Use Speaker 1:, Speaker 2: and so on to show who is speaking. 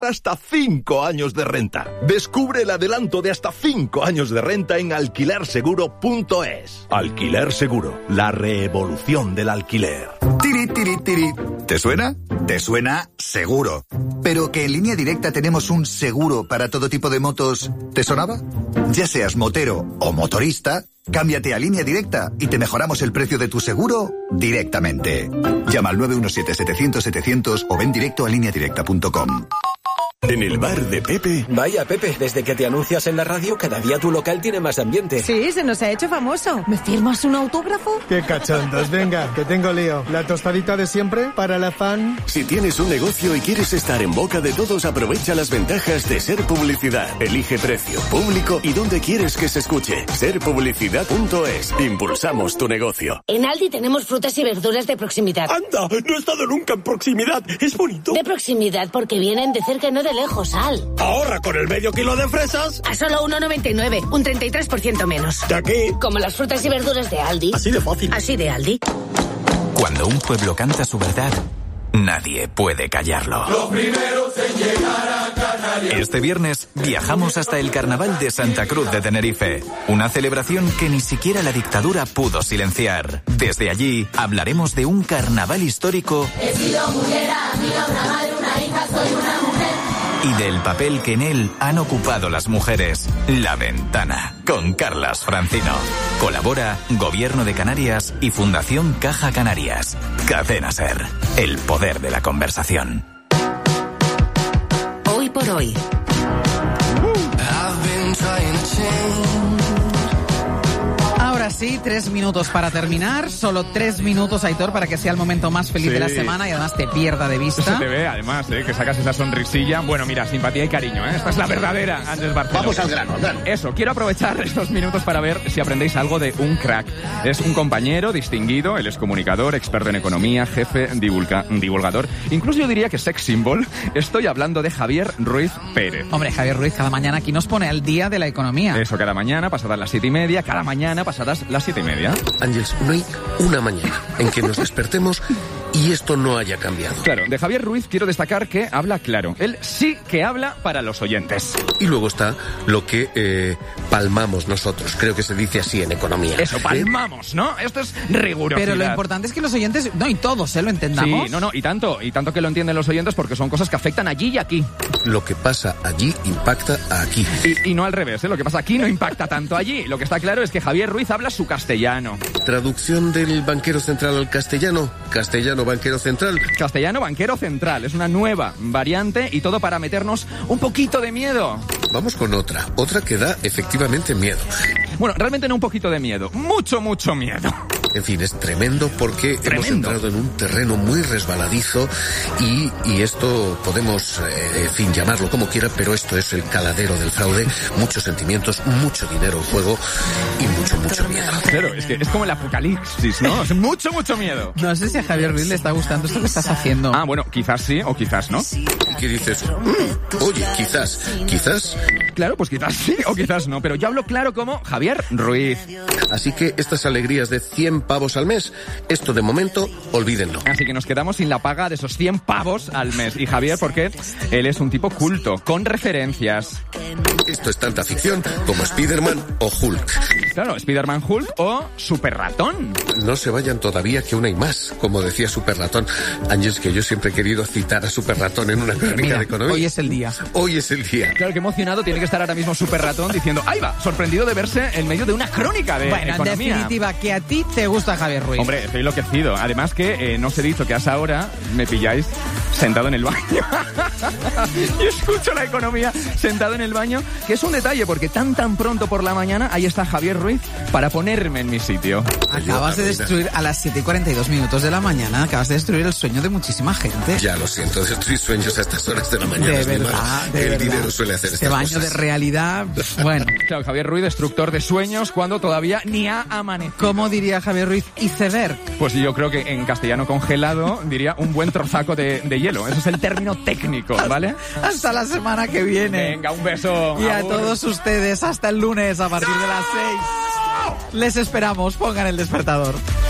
Speaker 1: Hasta 5 años de renta. Descubre el adelanto de hasta 5 años de renta en alquilerseguro.es. Alquiler Seguro, la revolución del alquiler.
Speaker 2: Tiri, tiri, tiri. ¿Te suena? Te suena seguro. Pero que en Línea Directa tenemos un seguro para todo tipo de motos, ¿te sonaba? Ya seas motero o motorista, cámbiate a Línea Directa y te mejoramos el precio de tu seguro directamente. Llama al 917-700-700 o ven directo a lineadirecta.com.
Speaker 3: En el bar de Pepe.
Speaker 4: Vaya, Pepe, desde que te anuncias en la radio, cada día tu local tiene más ambiente.
Speaker 5: Sí, se nos ha hecho famoso. ¿Me firmas un autógrafo?
Speaker 6: Qué cachondos, venga, que tengo lío. La tostadita de siempre para la fan.
Speaker 3: Si tienes un negocio y quieres estar en boca de todos, aprovecha las ventajas de Ser Publicidad. Elige precio, público y dónde quieres que se escuche. Serpublicidad.es. Impulsamos tu negocio.
Speaker 7: En Aldi tenemos frutas y verduras de proximidad.
Speaker 4: ¡Anda! No he estado nunca en proximidad. Es bonito.
Speaker 7: De proximidad porque vienen de cerca y no de lejos, Al.
Speaker 4: Ahorra con el medio kilo de fresas.
Speaker 7: A solo 1,99, un 33% menos.
Speaker 4: ¿De aquí?
Speaker 7: Como las frutas y verduras de Aldi.
Speaker 4: Así de fácil.
Speaker 7: Así de Aldi.
Speaker 8: Cuando un pueblo canta su verdad, nadie puede callarlo.
Speaker 9: Los primeros en llegar a Canarias.
Speaker 8: Este viernes viajamos hasta el Carnaval de Santa Cruz de Tenerife, una celebración que ni siquiera la dictadura pudo silenciar. Desde allí hablaremos de un carnaval histórico.
Speaker 9: He sido mujer, amiga, una madre, una hija, soy una mujer.
Speaker 8: Y del papel que en él han ocupado las mujeres. La Ventana, con Carlas Francino. Colabora Gobierno de Canarias y Fundación Caja Canarias. Cadena Ser, el poder de la conversación.
Speaker 7: Hoy por hoy.
Speaker 10: Ahora sí, 3 minutos para terminar. Solo 3 minutos, Aitor, para que sea el momento más feliz de la semana y además te pierda de vista.
Speaker 11: Se te ve, además, que sacas esa sonrisilla. Bueno, mira, simpatía y cariño, ¿eh? Esta es la verdadera Andrés Barceló.
Speaker 12: Vamos al grano, al grano.
Speaker 11: Eso, quiero aprovechar estos minutos para ver si aprendéis algo de un crack. Es un compañero distinguido, él es comunicador, experto en economía, jefe, divulgador. Incluso yo diría que sex symbol. Estoy hablando de Javier Ruiz Pérez.
Speaker 10: Hombre, Javier Ruiz cada mañana aquí nos pone al día de la economía.
Speaker 11: Eso, cada mañana, pasadas las 7:30, cada mañana, pasadas las 7:30.
Speaker 12: Ángeles, no hay una mañana en que nos despertemos y esto no haya cambiado.
Speaker 11: Claro, de Javier Ruiz quiero destacar que habla claro. Él sí que habla para los oyentes.
Speaker 12: Y luego está lo que palmamos nosotros. Creo que se dice así en economía.
Speaker 11: Eso, palmamos, ¿no? Esto es rigurosidad.
Speaker 10: Pero lo importante es que los oyentes, no, y todos, lo entendamos.
Speaker 11: Sí, y tanto que lo entienden los oyentes porque son cosas que afectan allí y aquí.
Speaker 12: Lo que pasa allí impacta aquí.
Speaker 11: Y no al revés, ¿eh? Lo que pasa aquí no impacta tanto allí. Lo que está claro es que Javier Ruiz habla su castellano.
Speaker 12: Traducción del banquero central al castellano. Castellano banquero central.
Speaker 11: Castellano banquero central. Es una nueva variante y todo para meternos un poquito de miedo.
Speaker 12: Vamos con otra que da efectivamente miedo.
Speaker 11: Bueno, realmente no un poquito de miedo. Mucho miedo.
Speaker 12: En fin, es tremendo porque hemos entrado en un terreno muy resbaladizo y esto podemos, llamarlo como quiera, pero esto es el caladero del fraude. Muchos sentimientos, mucho dinero en juego y mucho miedo.
Speaker 11: Claro, es que es como el apocalipsis, ¿no? Es mucho miedo.
Speaker 10: No sé si a Javier Ruiz le está gustando esto que estás haciendo.
Speaker 11: Ah, bueno, quizás sí o quizás no.
Speaker 12: ¿Y qué dices? Oye, quizás.
Speaker 11: Claro, pues quizás sí o quizás no, pero yo hablo claro como Javier Ruiz.
Speaker 12: Así que estas alegrías de 100 pavos al mes, esto de momento, olvídenlo.
Speaker 11: Así que nos quedamos sin la paga de esos 100 pavos al mes. Y Javier, porque él es un tipo culto, con referencias.
Speaker 12: Esto es tanta ficción como Spiderman o Hulk.
Speaker 11: Claro, Spiderman, Hulk o Super Ratón.
Speaker 12: No se vayan todavía, que una hay más, como decía Super Ratón. Ángeles, que yo siempre he querido citar a Super Ratón en una crónica de economía.
Speaker 10: Hoy es el día.
Speaker 12: Hoy es el día.
Speaker 11: Claro, que emocionado tiene que estar ahora mismo Super Ratón diciendo, ¡ahí va! Sorprendido de verse en medio de una crónica de economía.
Speaker 10: Bueno, en definitiva, que a ti te gusta Javier Ruiz.
Speaker 11: Hombre, estoy enloquecido. Además que no os he dicho que hasta ahora me pilláis sentado en el baño. Y escucho la economía sentado en el baño, que es un detalle, porque tan pronto por la mañana, ahí está Javier Ruiz para ponerme en mi sitio.
Speaker 10: Acabas de destruir a las 7:42 de la mañana, acabas de destruir el sueño de muchísima gente.
Speaker 12: Ya lo siento, destruir sueños a estas horas de la mañana.
Speaker 10: De verdad, de
Speaker 12: verdad.
Speaker 10: El
Speaker 12: dinero suele hacer
Speaker 10: este
Speaker 12: estas
Speaker 10: baño
Speaker 12: cosas.
Speaker 10: De realidad, bueno.
Speaker 11: Claro, Javier Ruiz, destructor de sueños, cuando todavía ni ha amanecido.
Speaker 10: ¿Cómo diría Javier Ruiz? Iceberg.
Speaker 11: Pues yo creo que en castellano congelado diría un buen trozaco de hielo. Ese es el término técnico, ¿vale?
Speaker 10: Hasta la semana que viene.
Speaker 11: Venga, un beso.
Speaker 10: Y a todos ustedes, hasta el lunes a partir de las 6. Les esperamos, pongan el despertador.